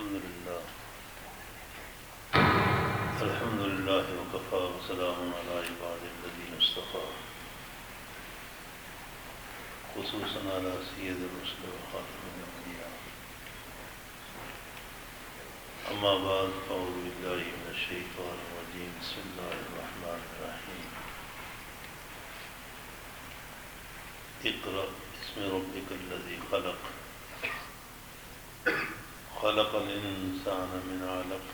الحمد لله وكفى وسلام على عباده الذين اصطفى خصوصا على سيد الرسل وخاتم الأنبياء أما بعد فأعوذ بالله من الشيطان الرجيم بسم الله الرحمن الرحيم اقرأ باسم ربك الذي خلق خلق الإنسان من علق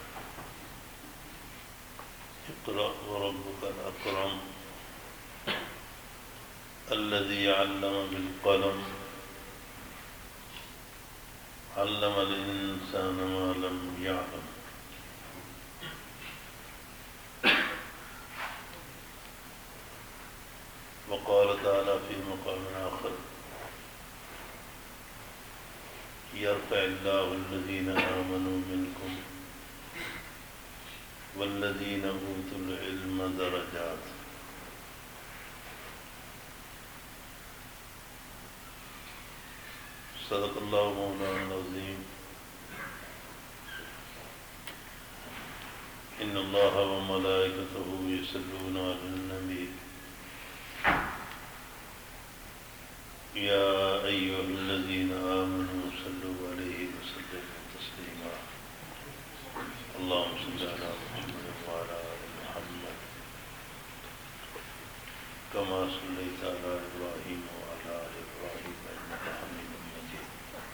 اقرأ وربك الأكرم الذي علم بالقلم علم الإنسان ما لم يعلم وقال تعالى في مقام آخر يرفع الله الذين آمنوا منكم والذين أوتوا العلم درجات صدق الله مولانا العظيم إن الله وملائكته يصلون على النبي يا أيها الذين آمنوا صلوا عليه وسلموا تسليما اللهم صل على محمد وعلى آل محمد كما صليت على إبراهيم وعلى آل إبراهيم إنك حميد مجيد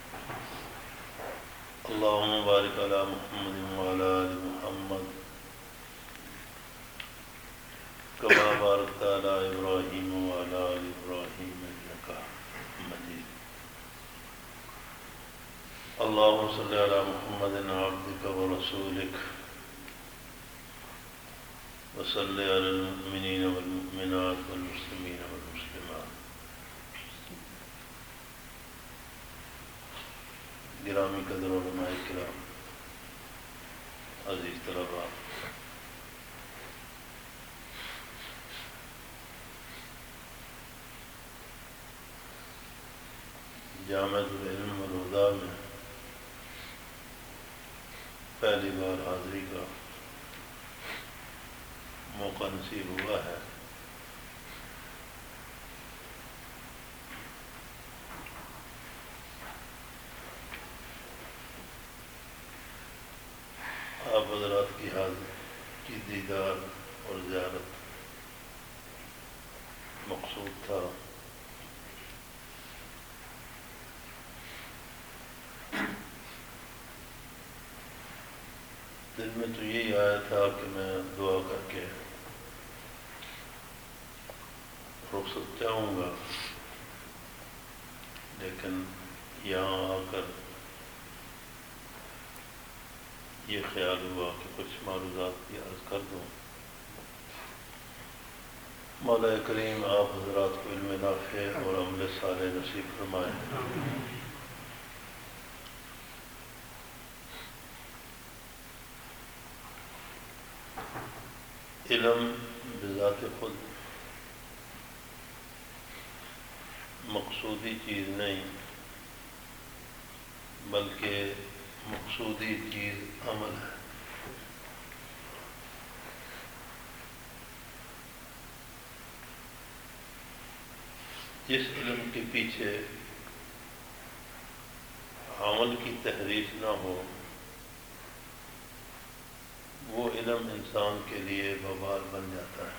اللهم بارك على محمد وعلى آل محمد كما باركت على إبراهيم وعلى آل إبراهيم إنك مجيد اللهم صل على محمد عبدك ورسولك وصل على المؤمنين والمؤمنات والمسلمين والمسلمات گرامی قدر علماء کرام، عزیز طلباء، جامعۃ العلم والہدیٰ میں پہلی بار حاضری کا موقع نصیب ہوا ہے۔ آپ حضرات کی حاضری کی دیدار اور زیارت مقصود تھا۔ دل میں تو یہی آیا تھا کہ میں دعا کر کے رخصت چاہوں گا، لیکن یہاں آ کر یہ خیال ہوا کہ کچھ معروضات کی عرض کر دوں۔ مولا کریم آپ حضرات کو علم نافع اور عمل صالح نصیب فرمائے۔ علم بذات خود مقصودی چیز نہیں، بلکہ مقصودی چیز عمل ہے۔ جس علم کے پیچھے عمل کی تحریک نہ ہو، وہ علم انسان کے لیے وبال بن جاتا ہے۔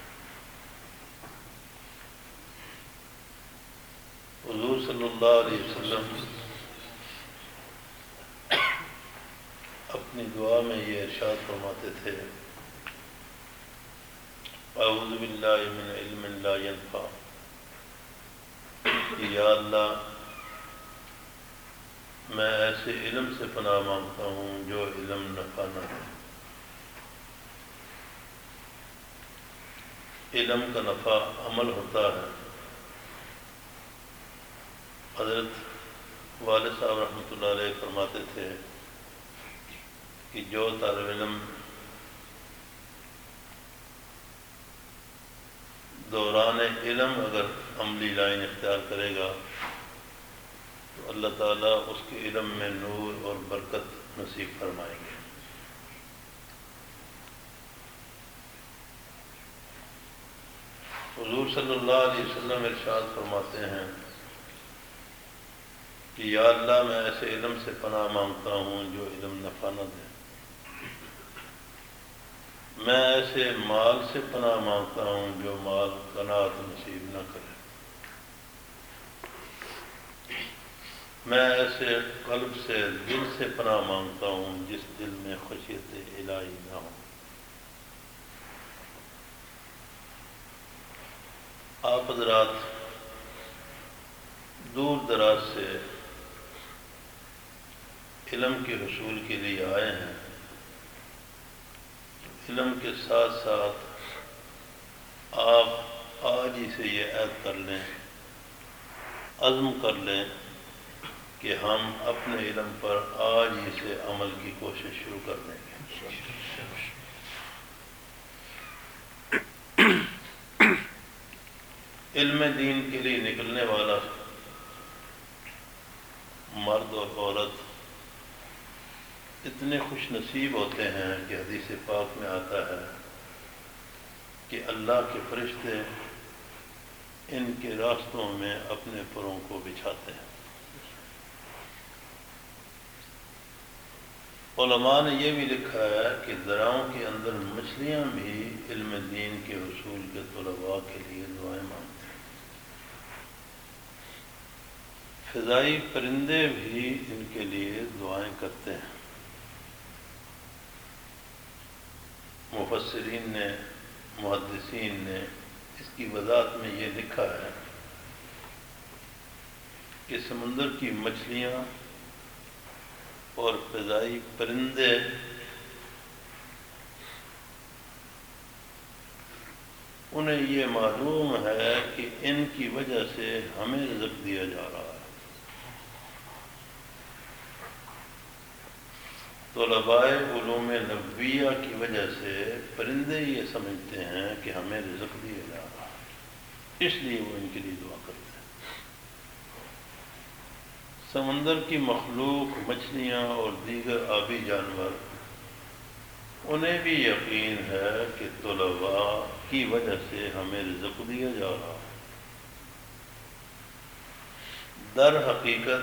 حضور صلی اللہ علیہ وسلم اپنی دعا میں یہ ارشاد فرماتے تھے، اعوذ باللہ من علم لا ينفع، یا اللہ میں ایسے علم سے پناہ مانگتا ہوں جو علم نفع نہ ہے۔ علم کا نفع عمل ہوتا ہے۔ حضرت والد صاحب رحمۃ اللہ علیہ فرماتے تھے کہ جو طالب علم دوران علم اگر عملی لائن اختیار کرے گا تو اللہ تعالیٰ اس کے علم میں نور اور برکت نصیب فرمائیں گے۔ حضور صلی اللہ علیہ وسلم ارشاد فرماتے ہیں کہ یا اللہ میں ایسے علم سے پناہ مانگتا ہوں جو علم نفع نہ دے، میں ایسے مال سے پناہ مانگتا ہوں جو مال قناعت نصیب نہ کرے، میں ایسے قلب سے دل سے پناہ مانگتا ہوں جس دل میں خشیت الہی نہ ہو۔ آپ حضرات دور دراز سے علم کے حصول کے لیے آئے ہیں، علم کے ساتھ ساتھ آپ آج ہی سے یہ عہد کر لیں، عزم کر لیں کہ ہم اپنے علم پر آج ہی سے عمل کی کوشش شروع کر دیں گے۔ علم دین کے لیے نکلنے والا مرد اور عورت اتنے خوش نصیب ہوتے ہیں کہ حدیث پاک میں آتا ہے کہ اللہ کے فرشتے ان کے راستوں میں اپنے پروں کو بچھاتے ہیں۔ علماء نے یہ بھی لکھا ہے کہ دریاؤں کے اندر مچھلیاں بھی علم دین کے حصول کے طلباء کے لیے دعائیں مانگتے ہیں، فضائی پرندے بھی ان کے لیے دعائیں کرتے ہیں۔ مفسرین نے، محدثین نے اس کی وضاحت میں یہ لکھا ہے کہ سمندر کی مچھلیاں اور فضائی پرندے انہیں یہ معلوم ہے کہ ان کی وجہ سے ہمیں رزق دیا جا رہا ہے۔ طلباء علوم نبویہ کی وجہ سے پرندے یہ سمجھتے ہیں کہ ہمیں رزق دیا جا رہا ہے، اس لیے وہ ان کے لیے دعا کرتے ہیں۔ سمندر کی مخلوق، مچھلیاں اور دیگر آبی جانور، انہیں بھی یقین ہے کہ طلباء کی وجہ سے ہمیں رزق دیا جا رہا ہے۔ در حقیقت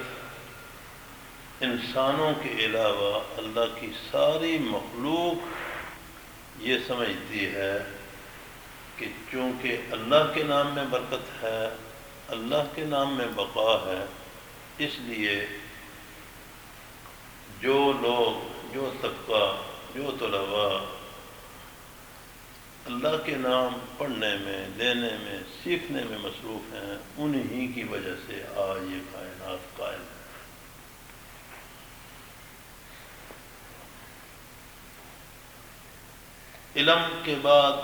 انسانوں کے علاوہ اللہ کی ساری مخلوق یہ سمجھتی ہے کہ چونکہ اللہ کے نام میں برکت ہے، اللہ کے نام میں بقا ہے، اس لیے جو لوگ، جو طبقہ، جو طلباء اللہ کے نام پڑھنے میں، لینے میں، سیکھنے میں مصروف ہیں، انہی کی وجہ سے آج یہ کائنات قائم ہے۔ علم کے بعد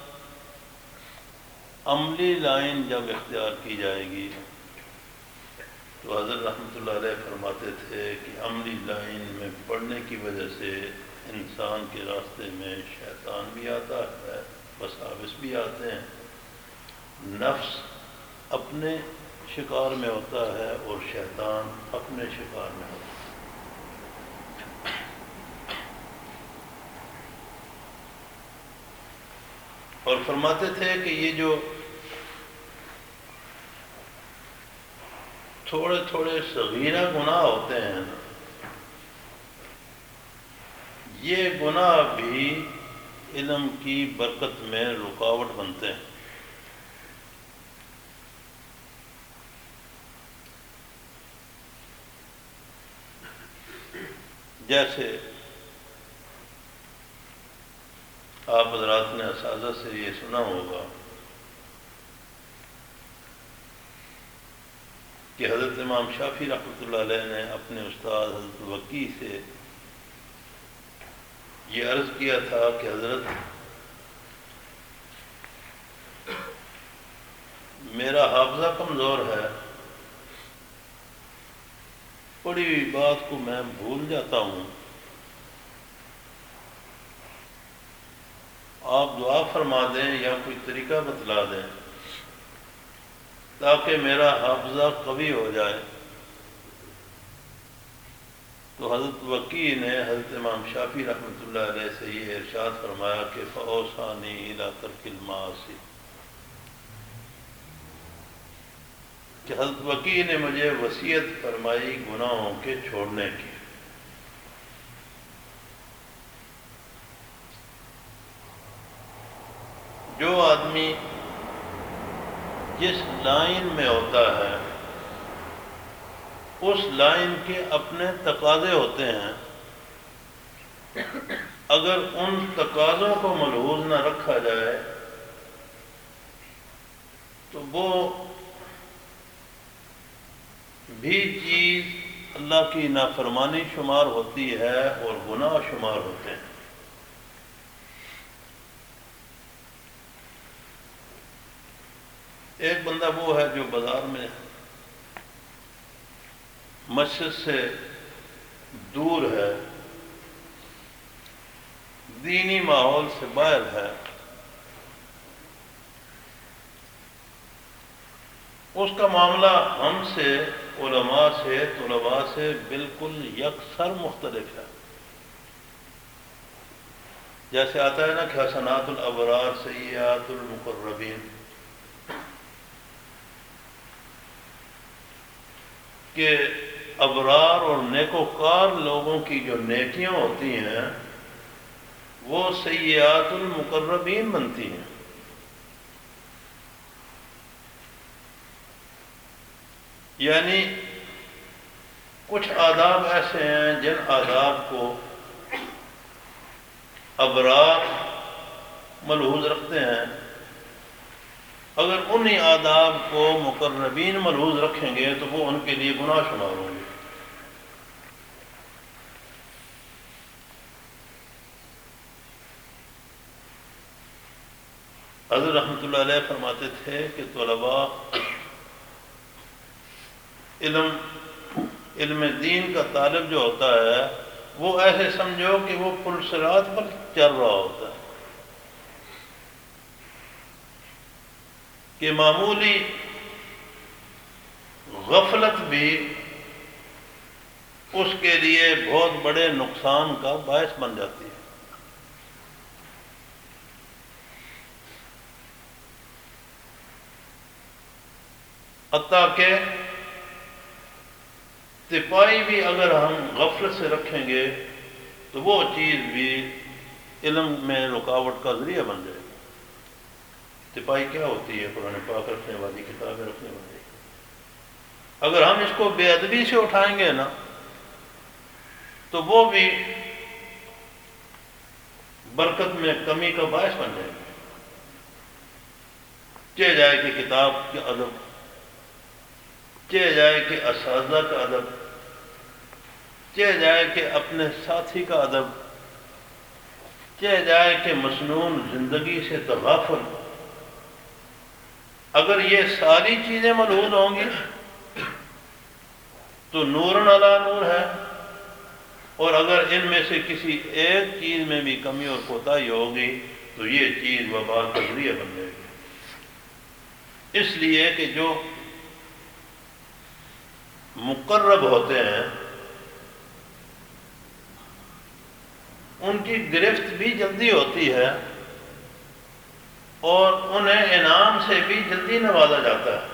عملی لائن جب اختیار کی جائے گی تو حضرت رحمۃ اللہ علیہ فرماتے تھے کہ عملی لائن میں پڑھنے کی وجہ سے انسان کے راستے میں شیطان بھی آتا ہے، وساوس بھی آتے ہیں، نفس اپنے شکار میں ہوتا ہے اور شیطان اپنے شکار میں ہوتا ہے۔ اور فرماتے تھے کہ یہ جو تھوڑے تھوڑے صغیرہ گناہ ہوتے ہیں نا، یہ گناہ بھی علم کی برکت میں رکاوٹ بنتے ہیں۔ جیسے آپ حضرات نے اساتذہ سے یہ سنا ہوگا کہ حضرت امام شافعی رحمۃ اللہ علیہ نے اپنے استاد حضرت وکیع سے یہ عرض کیا تھا کہ حضرت میرا حافظہ کمزور ہے، پڑھی ہوئی بات کو میں بھول جاتا ہوں، آپ دعا فرما دیں یا کوئی طریقہ بتلا دیں تاکہ میرا حافظہ قوی ہو جائے۔ تو حضرت وکی نے حضرت امام شافعی رحمۃ اللہ علیہ سے یہ ارشاد فرمایا کہ فَأَوْصَانِي إِلَىٰ تَرْكِ الْمَعَاصِي، کہ حضرت وکی نے مجھے وصیت فرمائی گناہوں کے چھوڑنے کی۔ جو آدمی جس لائن میں ہوتا ہے اس لائن کے اپنے تقاضے ہوتے ہیں، اگر ان تقاضوں کو ملحوظ نہ رکھا جائے تو وہ بھی چیز اللہ کی نافرمانی شمار ہوتی ہے اور گناہ شمار ہوتے ہیں۔ ایک بندہ وہ ہے جو بازار میں مسجد سے دور ہے، دینی ماحول سے باہر ہے، اس کا معاملہ ہم سے، علماء سے، طلباء سے بالکل یکسر مختلف ہے۔ جیسے آتا ہے نا کہ حسنات الابرار سیئات المقربین، کہ ابرار اور نیکوکار لوگوں کی جو نیکیاں ہوتی ہیں وہ سیئات المقربین بنتی ہیں۔ یعنی کچھ آداب ایسے ہیں جن آداب کو ابرار ملحوظ رکھتے ہیں، اگر انہی آداب کو مقربین ملحوظ رکھیں گے تو وہ ان کے لیے گناہ شمار ہوں گے۔ حضرت رحمۃ اللہ علیہ فرماتے تھے کہ طلباء علم دین کا طالب جو ہوتا ہے وہ ایسے سمجھو کہ وہ پل صراط پر چل رہا ہوتا ہے، کہ معمولی غفلت بھی اس کے لیے بہت بڑے نقصان کا باعث بن جاتی ہے۔ حتیٰ کہ تپائی بھی اگر ہم غفلت سے رکھیں گے تو وہ چیز بھی علم میں رکاوٹ کا ذریعہ بن جائے گی۔ تپائی کیا ہوتی ہے؟ قرآن پاک رکھنے والی، کتابیں رکھنے والی۔ اگر ہم اس کو بے ادبی سے اٹھائیں گے نا تو وہ بھی برکت میں کمی کا باعث بن جائے گی۔ چاہے جائے کہ کتاب کے ادب، چاہے جائے کہ اساتذہ کا ادب، چاہے جائے کہ اپنے ساتھی کا ادب، چاہے جائے کہ مسنون زندگی سے تغافل، اگر یہ ساری چیزیں ملحوظ ہوں گی تو نور علی نور ہے، اور اگر ان میں سے کسی ایک چیز میں بھی کمی اور کوتاہی ہوگی تو یہ چیز وبال کا ذریعہ بن جائے گی۔ اس لیے کہ جو مقرب ہوتے ہیں ان کی گرفت بھی جلدی ہوتی ہے اور انہیں انعام سے بھی جلدی نوازا جاتا ہے۔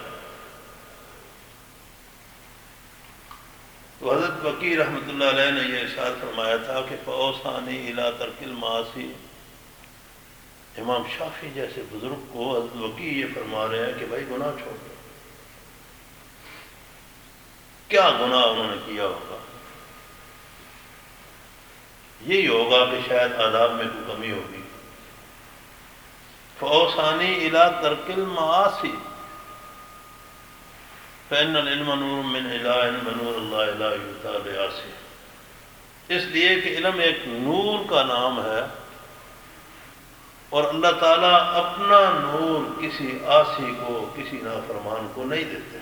تو حضرت وکی رحمۃ اللہ علیہ نے یہ ارشاد فرمایا تھا کہ فَأَوْصَانِي إِلَىٰ تَرْكِ الْمَعَاصِي، امام شافعی جیسے بزرگ کو حضرت وکی یہ فرما رہے ہیں کہ بھائی گناہ چھوڑ دو۔ کیا گناہ انہوں نے کیا ہوگا؟ یہی ہوگا کہ شاید آداب میں کوئی کمی ہوگی۔ فَأَوْصَانِي إِلَىٰ تَرْكِ الْمَعَاصِي فَإِنَّ الْعِلْمَ نُورٌ مِّنْ إِلَٰهٍ وَنُورُ اللَّهِ لَا يُؤْتَىٰ بِعَاصٍ، اس لیے کہ علم ایک نور کا نام ہے اور اللہ تعالیٰ اپنا نور کسی عاصی کو، کسی نافرمان کو نہیں دیتے۔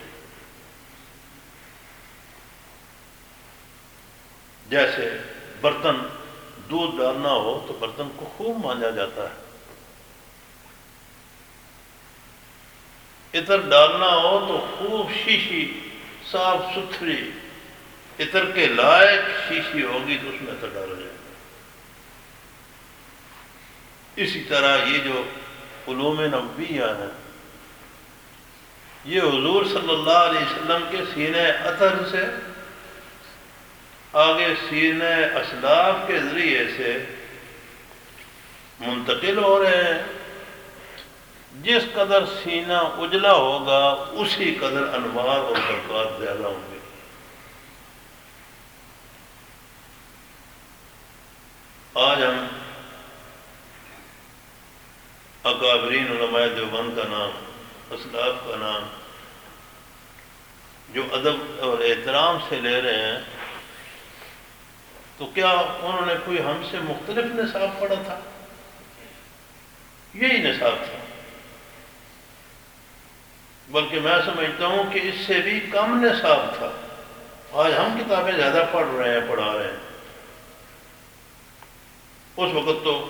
جیسے برتن دودھ ڈالنا ہو تو برتن کو خوب مانجا جاتا ہے، عطر ڈالنا ہو تو خوب شیشی صاف ستھری عطر کے لائق شیشی ہوگی تو اس میں عطر ڈالا جائے گا۔ اسی طرح یہ جو علوم نبویہ ہیں، یہ حضور صلی اللہ علیہ وسلم کے سینہ اطہر سے آگے سینہ اسلاف کے ذریعے سے منتقل ہو رہے ہیں۔ جس قدر سینہ اجلا ہوگا اسی قدر انوار اور برکات زیادہ ہوں گے۔ آج ہم اکابرین علماء دیوبند کا نام، اسلاف کا نام جو ادب اور احترام سے لے رہے ہیں، تو کیا انہوں نے کوئی ہم سے مختلف نصاب پڑھا تھا؟ یہی نصاب تھا، بلکہ میں سمجھتا ہوں کہ اس سے بھی کم نصاب تھا۔ آج ہم کتابیں زیادہ پڑھ رہے ہیں، پڑھا رہے ہیں۔ اس وقت تو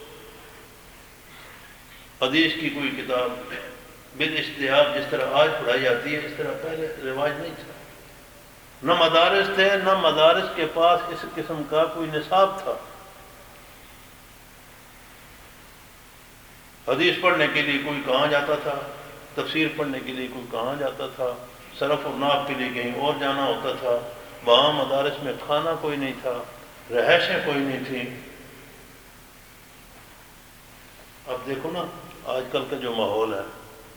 حدیث کی کوئی کتاب بالاجتہاد جس طرح آج پڑھائی جاتی ہے، اس طرح پہلے رواج نہیں تھا۔ نہ مدارس تھے، نہ مدارس کے پاس اس قسم کا کوئی نصاب تھا۔ حدیث پڑھنے کے لیے کوئی کہاں جاتا تھا، تفسیر پڑھنے کے لیے کوئی کہاں جاتا تھا، صرف اور نحو کے لیے کہیں اور جانا ہوتا تھا۔ وہاں مدارس میں کھانا کوئی نہیں تھا، رہائشیں کوئی نہیں تھیں۔ اب دیکھو نا آج کل کا جو ماحول ہے،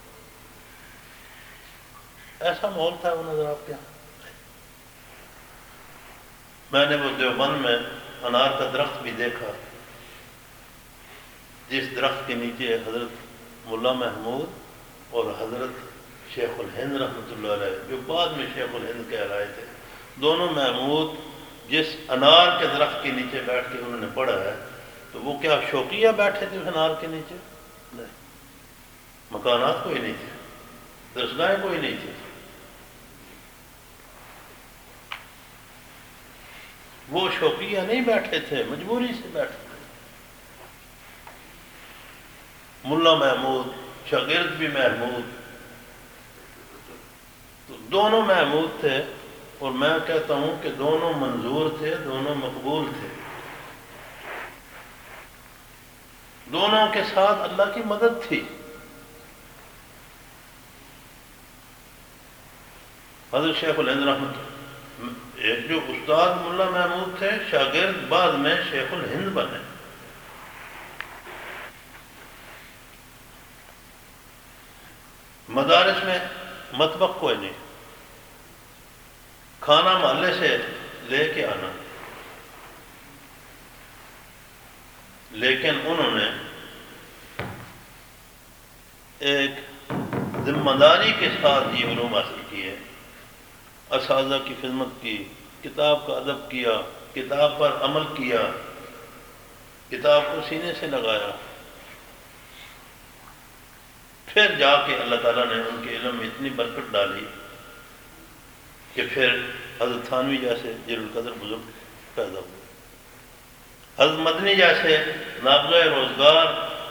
ایسا ماحول تھا وہ نظر آپ کے یہاں؟ میں نے وہ دیوبند میں انار کا درخت بھی دیکھا، جس درخت کے نیچے حضرت ملا محمود اور حضرت شیخ الہند رحمۃ اللہ علیہ، جو بعد میں شیخ الہند کہلائے تھے، دونوں محمود جس انار کے درخت کے نیچے بیٹھ کے انہوں نے پڑھا ہے، تو وہ کیا شوقیہ بیٹھے تھے اس انار کے نیچے؟ نہیں، مکانات کوئی نہیں تھے، درسگاہیں کوئی نہیں تھی، وہ شوقیہ نہیں بیٹھے تھے، مجبوری سے بیٹھے تھے۔ ملا محمود، شاگرد بھی محمود، تو دونوں محمود تھے، اور میں کہتا ہوں کہ دونوں منظور تھے، دونوں مقبول تھے، دونوں کے ساتھ اللہ کی مدد تھی۔ حضرت شیخ الہند رحمۃ، ایک جو استاد ملا محمود تھے، شاگرد بعد میں شیخ الہند بنے۔ مدارس میں مطبخ کوئی نہیں، کھانا محلے سے لے کے آنا، لیکن انہوں نے ایک ذمہ داری کے ساتھ یہ علوم حاصل کیے، اساتذہ کی خدمت کی، کتاب کا ادب کیا، کتاب پر عمل کیا، کتاب کو سینے سے لگایا، پھر جا کے اللہ تعالیٰ نے ان کے علم میں اتنی برکت ڈالی کہ پھر حضرت تھانوی جیسے جلیل القدر بزرگ پیدا ہوئے، حضرت مدنی جیسے نابغہ روزگار،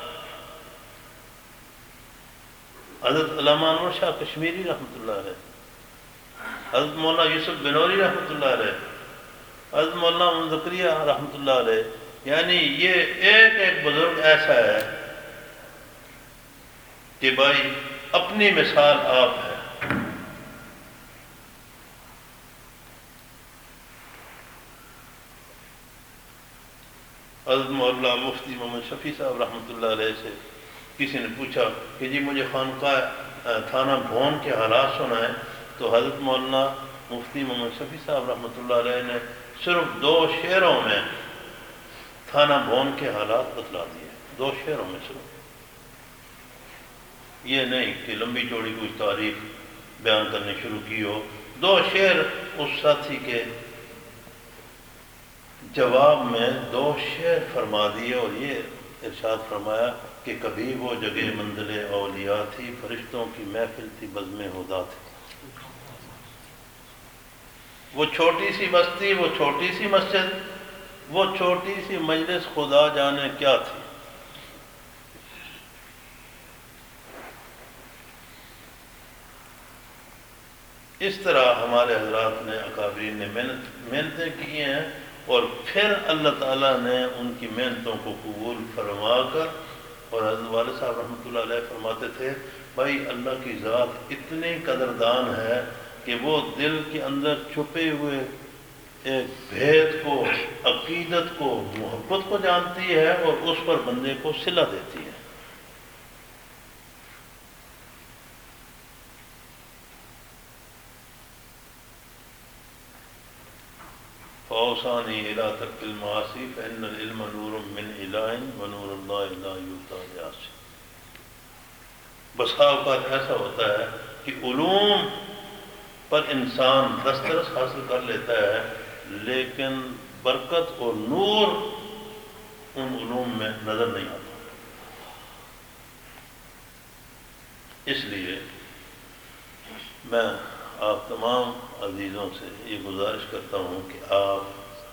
حضرت علامہ انور شاہ کشمیری رحمۃ اللہ علیہ، حضرت مولانا یوسف بنوری رحمۃ اللہ علیہ، حضرت مولانا محمد زکریا رحمۃ اللہ علیہ، یعنی یہ ایک ایک بزرگ ایسا ہے کہ بھائی اپنی مثال آپ ہے۔ حضرت مولانا مفتی محمد شفیع صاحب رحمۃ اللہ علیہ سے کسی نے پوچھا کہ جی مجھے خانقاہ تھانہ بھون کے حالات سنائیں، تو حضرت مولانا مفتی محمد شفیع صاحب رحمۃ اللہ علیہ نے صرف 2 شعروں میں تھانہ بھون کے حالات بتلا دیے، 2 شعروں میں صرف، یہ نہیں کہ لمبی چوڑی کوئی تاریخ بیان کرنے شروع کی ہو۔ 2 شعر اس ساتھی کے جواب میں 2 شعر فرما دیے، اور یہ ارشاد فرمایا کہ کبھی وہ جگہ منزل اولیاء تھی، فرشتوں کی محفل تھی، بزم ہدا تھی۔ وہ چھوٹی سی بستی، وہ چھوٹی سی مسجد، وہ چھوٹی سی مجلس، خدا جانے کیا تھی۔ اس طرح ہمارے حضرات نے اکابرین نے محنتیں کی ہیں، اور پھر اللہ تعالیٰ نے ان کی محنتوں کو قبول فرما کر، اور حضرت والد صاحب رحمۃ اللہ علیہ فرماتے تھے بھائی اللہ کی ذات اتنی قدردان ہے کہ وہ دل کے اندر چھپے ہوئے ایک بھید کو، عقیدت کو، محبت کو جانتی ہے اور اس پر بندے کو صلہ دیتی ہے۔ فَأَوْصَانِي إِلَىٰ تَرْكِ الْمَعَاصِي فَإِنَّ الْعِلْمَ نُورٌ مِّنْ إِلَٰهٍ وَنُورُ اللَّهِ لَا يُؤْتَىٰ لِعَاصٍ۔ بسا اوقات ایسا ہوتا ہے کہ علوم پر انسان دسترس حاصل کر لیتا ہے، لیکن برکت اور نور ان علوم میں نظر نہیں آتا۔ اس لیے میں آپ تمام عزیزوں سے یہ گزارش کرتا ہوں کہ آپ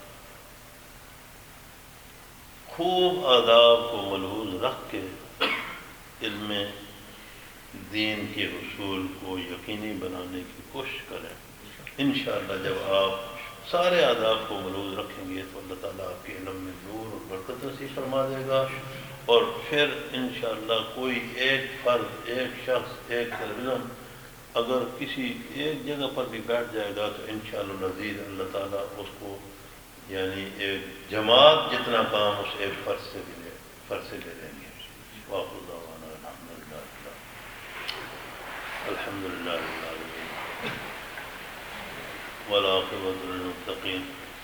خوب آداب کو ملحوظ رکھ کے علم دین کے حصول کو یقینی بنانے کی کوشش کریں۔ انشاءاللہ جب آپ سارے آداب کو ملحوظ رکھیں گے تو اللہ تعالیٰ آپ کے علم میں نور اور برکت نصیب فرما دے گا، اور پھر انشاءاللہ کوئی ایک فرد، ایک شخص، ایک طالب علم اگر کسی ایک جگہ پر بھی بیٹھ جائے گا تو انشاءاللہ نزید اللہ تعالیٰ اس کو یعنی ایک جماعت جتنا کام اس ایک فرد سے لے لیں گے۔ وآخر دعوانا الحمدللہ رب العالمین والعاقبۃ للمتقین،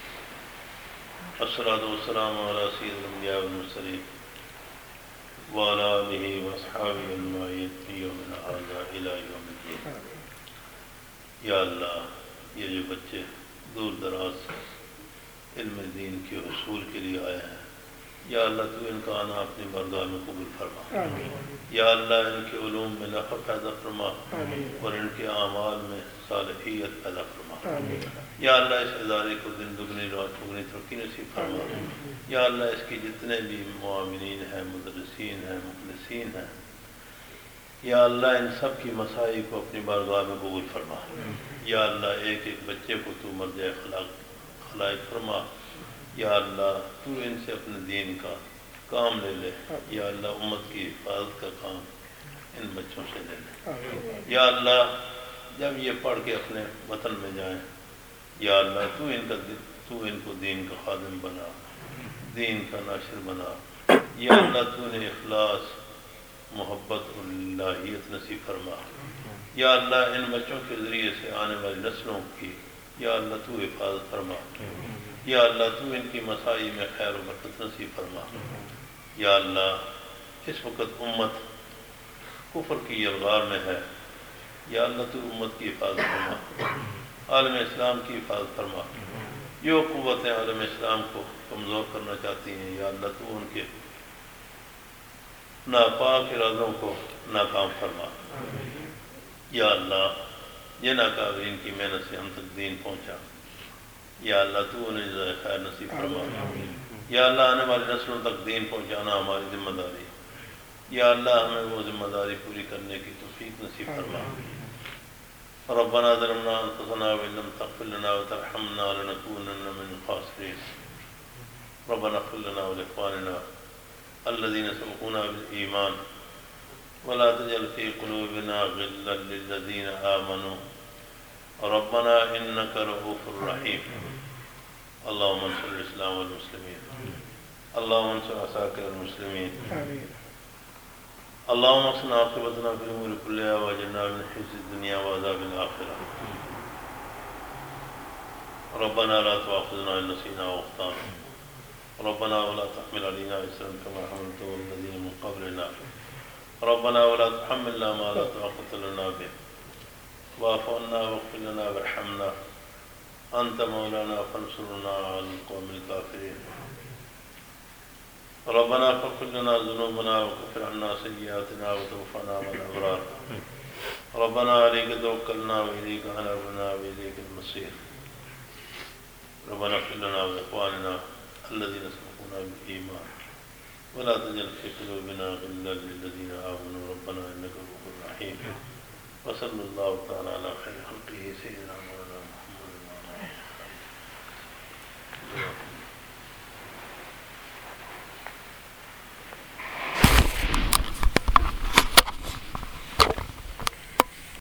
الصلاۃ والسلام علی سید الانبیاء والمرسلین وعلی آلہ واصحابہ اجمعین فی یومنا ھذا الی یوم الدین۔ یا اللہ یہ جو بچے دور دراز علم دین کے حصول کے لیے آئے ہیں، یا اللہ تو ان کا آنا اپنی بارگاہ میں قبول فرما۔ یا اللہ ان کے علوم میں نفع پیدا فرما اور ان کے اعمال میں صالحیت پیدا فرما۔ یا اللہ اس ادارے کو دن دگنی رات چگنی ترقی نصیب فرما۔ یا اللہ اس کی جتنے بھی معاونین ہیں، مدرسین ہیں، مخلصین ہیں، یا اللہ ان سب کی مسائی کو اپنی بارگاہ میں قبول فرما۔ یا اللہ ایک ایک بچے کو تو مرجع خلائق فرما۔ یا اللہ تو ان سے اپنے دین کا کام لے لے۔ یا اللہ امت کی حفاظت کا کام ان بچوں سے لے لے۔ یا اللہ جب یہ پڑھ کے اپنے وطن میں جائیں، یا اللہ تو ان کو دین کا خادم بنا، دین کا ناشر بنا۔ یا اللہ تو نے اخلاص، محبت اور الہیت نصیب فرما۔ یا اللہ ان بچوں کے ذریعے سے آنے والی نسلوں کی یا اللہ تو حفاظت فرما۔ یا اللہ تو ان کی مسائی میں خیر و برکت نصیب فرما۔ یا اللہ اس وقت امت کفر کی یلغار میں ہے، یا اللہ تو امت کی حفاظت فرما، عالم اسلام کی حفاظت فرما۔ جو قوتیں عالم اسلام کو کمزور کرنا چاہتی ہیں، یا اللہ تو ان کے ناپاک ارادوں کو ناکام فرما۔ یا اللہ جن اکابرین کی محنت سے ہم تک دین پہنچا، یا اللہ تو انہیں جزائے خیر نصیب فرما۔ یا اللہ آنے والی نسلوں تک دین پہنچانا ہماری ذمہ داری، یا اللہ ہمیں وہ ذمہ داری پوری کرنے کی توفیق نصیب فرما۔ ربنا ظلمنا انفسنا وان لم تغفر لنا وترحمنا لنكونن من الخاسرين۔ ربنا اغفر لنا ولاخواننا الذين سبقونا بالإيمان ولا تجعل في قلوبنا غلا للذين آمنوا ربنا إنك رؤوف رحيم۔ اللهم انصر الإسلام والمسلمين، اللهم انصر عساكر المسلمين، اللهم احسن عاقبتنا في الأمور كلها واجعلنا من خزي الدنيا وعذاب الآخرة۔ ربنا لا تؤاخذنا إن نسينا وأخطأنا، ربنا ولا تحمل علينا إصرا كما حملته على الذين من قبلنا، ربنا ولا تحملنا ما لا طاقة لنا به، واعف عنا واغفر لنا وارحمنا أنت مولانا فانصرنا على القوم الكافرين۔ ربنا فاغفر لنا ذنوبنا وكفر عنا سيئاتنا وتوفنا مع الأبرار۔ ربنا عليك توكلنا وإليك أنبنا وإليك المصير۔ ربنا اغفر لنا ولإخواننا الذين سبقونا بالإيمان ولا تجعل في قلوبنا غلا للذين آمنوا ربنا إنك رؤوف رحيم۔ وصلی اللہ تعالیٰ علی خیر خلقہ سیدنا محمد